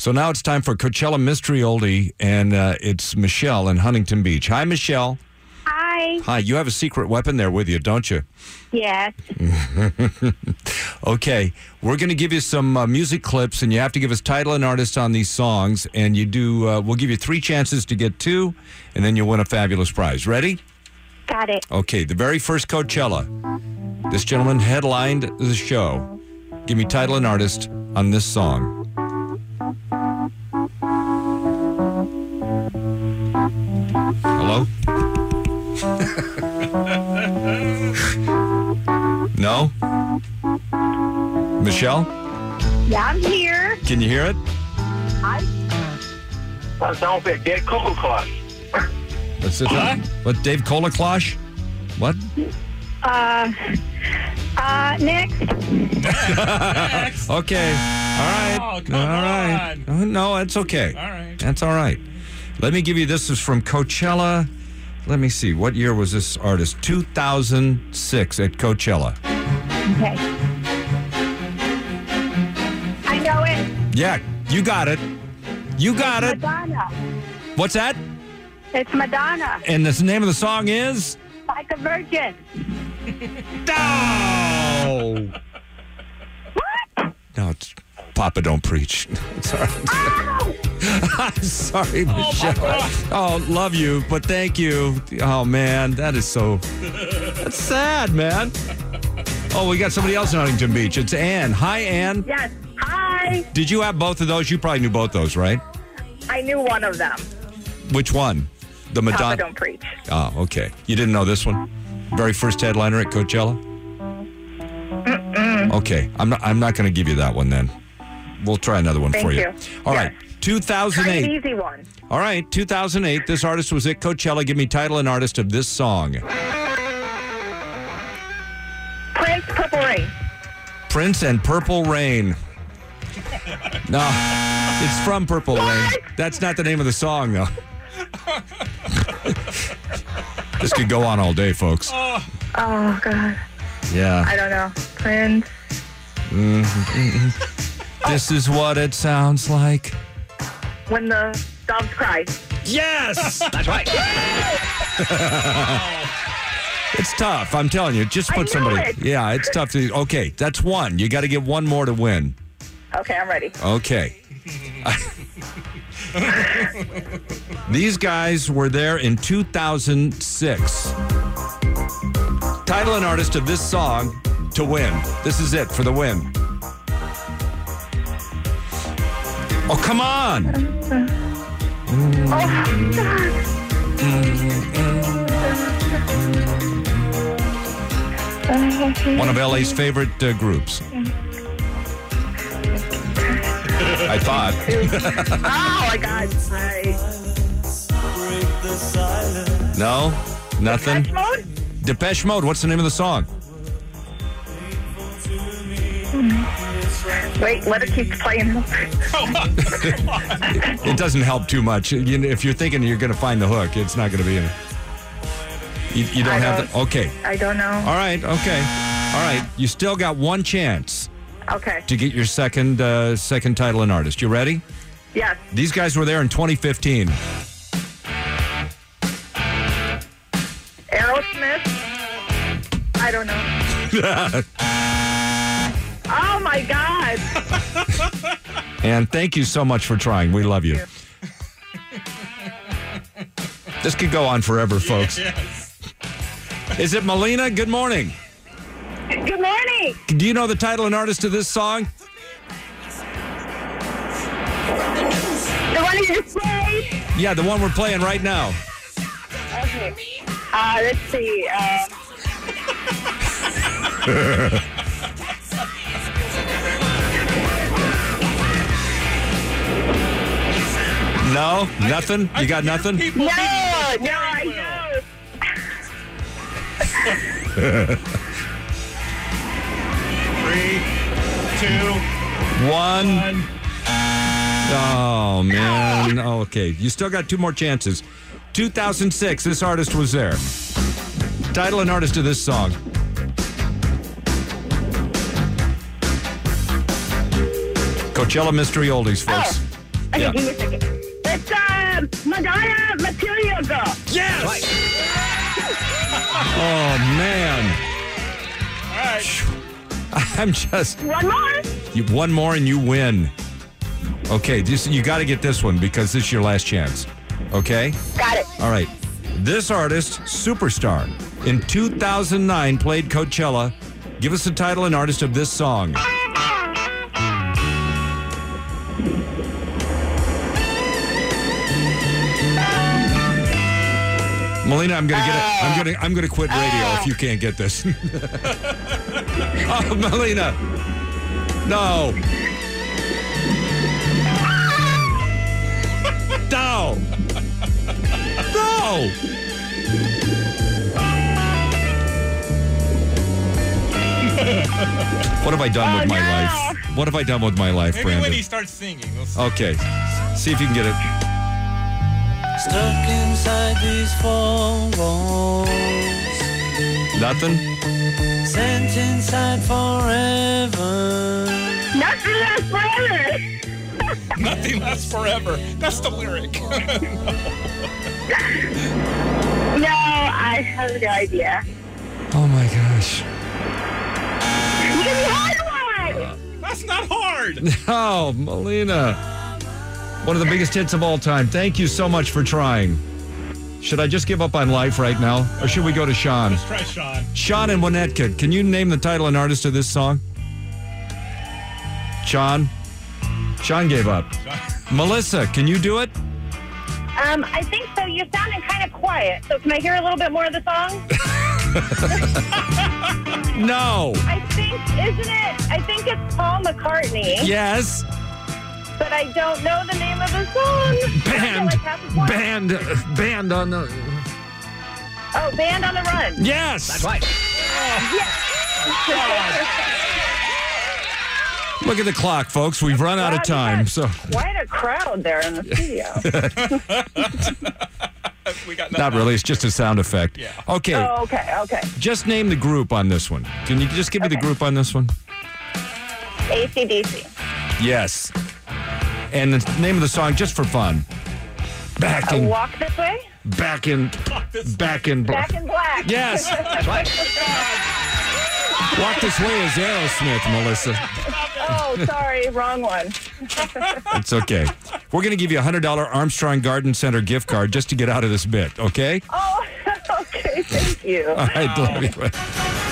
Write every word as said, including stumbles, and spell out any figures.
So now it's time for Coachella Mystery Oldie, and uh, it's Michelle in Huntington Beach. Hi, Michelle. Hi. Hi, you have a secret weapon there with you, don't you? Yes. Okay, we're going to give you some uh, music clips, and you have to give us title and artist on these songs, and you do. Uh, we'll give you three chances to get two, and then you'll win a fabulous prize. Ready? Got it. Okay, the very first Coachella. This gentleman headlined the show. Give me title and artist on this song. Hello? No? Michelle? Yeah, I'm here. Can you hear it? I. That sounds like Dave Koloklosh. What's this? What? What, Dave Koloklosh? What? Uh. Uh. Next. Okay. All right. Oh, come all right. on. Oh, no, it's okay. All right. That's all right. Let me give you this. Is from Coachella. Let me see. What year was this artist? two thousand six at Coachella. Okay. I know it. Yeah, you got it. You got it. Madonna. What's that? It's Madonna. And the name of the song is? Like a virgin. No. What? No, it's Papa Don't Preach. It's all right. Oh! I'm sorry, Michelle. God. Oh, love you, but thank you. Oh, man, that is so... That's sad, man. Oh, we got somebody else in Huntington Beach. It's Ann. Hi, Ann. Yes. Hi. Did you have both of those? You probably knew both those, right? I knew one of them. Which one? The Papa Madonna. Don't Preach. Oh, okay. You didn't know this one? Very first headliner at Coachella? Mm-mm. Okay. I'm not I'm not going to give you that one then. We'll try another one Thank for you. you. All Yes. right. two thousand Try an eight. easy one. All right. two thousand eight. This artist was at Coachella. Give me title and artist of this song. Prince, Purple Rain. Prince and Purple Rain. No, it's from Purple Rain. That's not the name of the song, though. This could go on all day, folks. Oh, God. Yeah. I don't know. Prince. This is what it sounds like. When the dogs cry. Yes! That's right. It's tough. I'm telling you. Just I put knew somebody. it. Yeah, it's tough to. Okay, that's one. You got to get one more to win. Okay, I'm ready. Okay. These guys were there in two thousand six. Title and artist of this song to win. This is it for the win. Oh, come on. Oh, God. One of L A's favorite uh, groups. I thought. Oh, my God. Sorry. No? Nothing? Depeche Mode? Depeche Mode. What's the name of the song? Wait, let it keep playing. It doesn't help too much. You know, if you're thinking you're going to find the hook, it's not going to be in it. You, you don't I have don't- the... Okay. I don't know. All right. Okay. All right. You still got one chance Okay. to get your second uh, second title and artist. You ready? Yes. These guys were there in twenty fifteen. Aerosmith? I don't know. Oh, my God. And thank you so much for trying. We love you. This could go on forever, folks. Yes. Is it Melina? Good morning. Good morning. Do you know the title and artist of this song? The one you just played? Yeah, the one we're playing right now. Okay. Uh, let's see. Um, No? Nothing? You got nothing? People no, need to no, I steering wheel. know. Three, two, One. one. Oh, man. Okay. You still got two more chances. two thousand six, this artist was there. Title and artist of this song. Coachella Mystery Oldies, folks. Okay, Yeah. give me a second. It's uh, Madonna, Material Girl. Yes! Oh, man. All right. I'm just... One more. You, one more and you win. Okay, this, you got to get this one because this is your last chance. Okay? Got it. All right. This artist, Superstar, in two thousand nine played Coachella. Give us the title and artist of this song. Melina, I'm gonna get it. I'm gonna I'm gonna quit radio if you can't get this. Oh, Melina. No. No. No. What have I done Oh, with my no. life? What have I done with my life, Maybe Brandon? when he starts singing. We'll see. Okay. See if you can get it. Stuck inside these four walls, Nothing? sent inside forever. Nothing lasts forever. Nothing lasts forever. That's the lyric. No, I have no idea. Oh my gosh. You give me a hard one. That's not hard. Oh, Melina. One of the biggest hits of all time. Thank you so much for trying. Should I just give up on life right now? Or should we go to Sean? Let's try Sean. Sean and Winnetka, can you name the title and artist of this song? Sean? Sean gave up. Melissa, can you do it? Um, I think so. You're sounding kind of quiet. So can I hear a little bit more of the song? No. I think, isn't it? I think it's Paul McCartney. Yes. But I don't know the name of the song. Band. Like half a point. Band. Band on the... Oh, Band on the Run. Yes. That's right. Look at the clock, folks. We've run out of Wow, you time. had So quite a crowd there in the studio. We got not nothing really. else. It's just a sound effect. Yeah. Okay. Oh, okay, okay. Just name the group on this one. Can you just give me the Okay. group on this one? A C D C. Yes. And the name of the song, just for fun. Back Uh, in, walk this way. back in, back in. Back in black. Yes. That's right. Walk This Way is Aerosmith, Melissa. Oh, sorry, wrong one. It's okay. We're going to give you a one hundred dollars Armstrong Garden Center gift card just to get out of this bit, okay? Oh, okay, thank you. All right, love you.